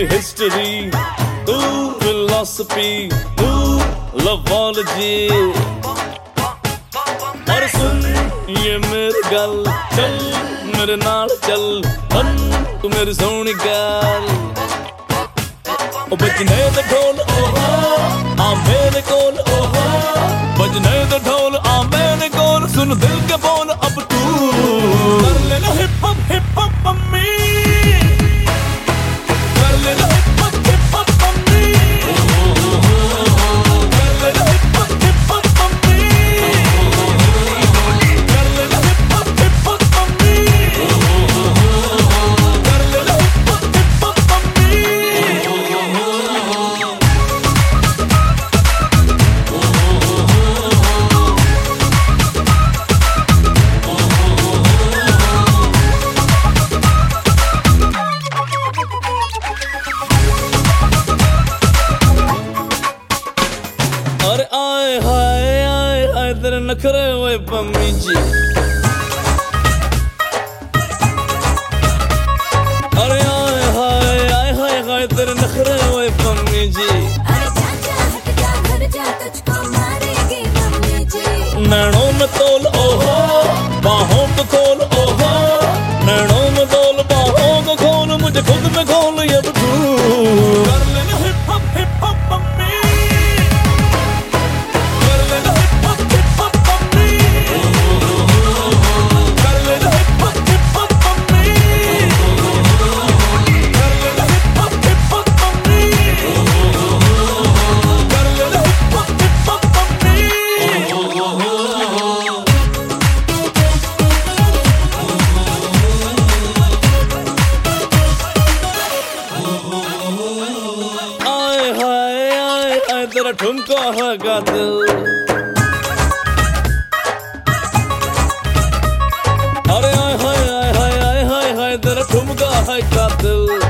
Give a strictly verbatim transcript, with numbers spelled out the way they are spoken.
मेरी हिस्ट्री, तू फिलॉसफी, तू लवॉलजी। और सुन ये मेरी गल, चल मेरे नाल चल, बन तू मेरी सोहनी गल। ओ बजने दे ढोल ओहो आ मेरे कोल, ओहो बजने दे ढोल आ मेरे कोल। सुन दिल के बोल अब तू कर लेना hip hop hip hop mummy, कर लेना hip hop hip hop mummy, कर लेना hip hop hip hop mummy, कर लेना hip hop hip hop mummy, कर लेना hip hop hip hop mummy. अरे आए हाय आए हाय तेरे नखरे हुए पम्मी जी, अरे आए हाय आए हाय हाय तेरे नखरे हुए पम्मी जी। अरे चाचा हट जा घर जा तुझको मारेगी मम्मी जी। नैनों में तोल ओहो बाहों को खोल, ओहो नैनों में तोल बाहों को खोल, मुझे खुद में खोल ये तू कर लेना hip hop hip hop mummy, कर लेना hip hop hip hop mummy, कर लेना hip hop hip hop mummy, कर लेना hip hop hip hop mummy, कर लेना hip hop hip hop mummy. आए हाय आए हाय तेरा ठुमका है कातिल, अरे आए हाय आए हाय आए हाय हाय तेरा ठुमका है कातिल।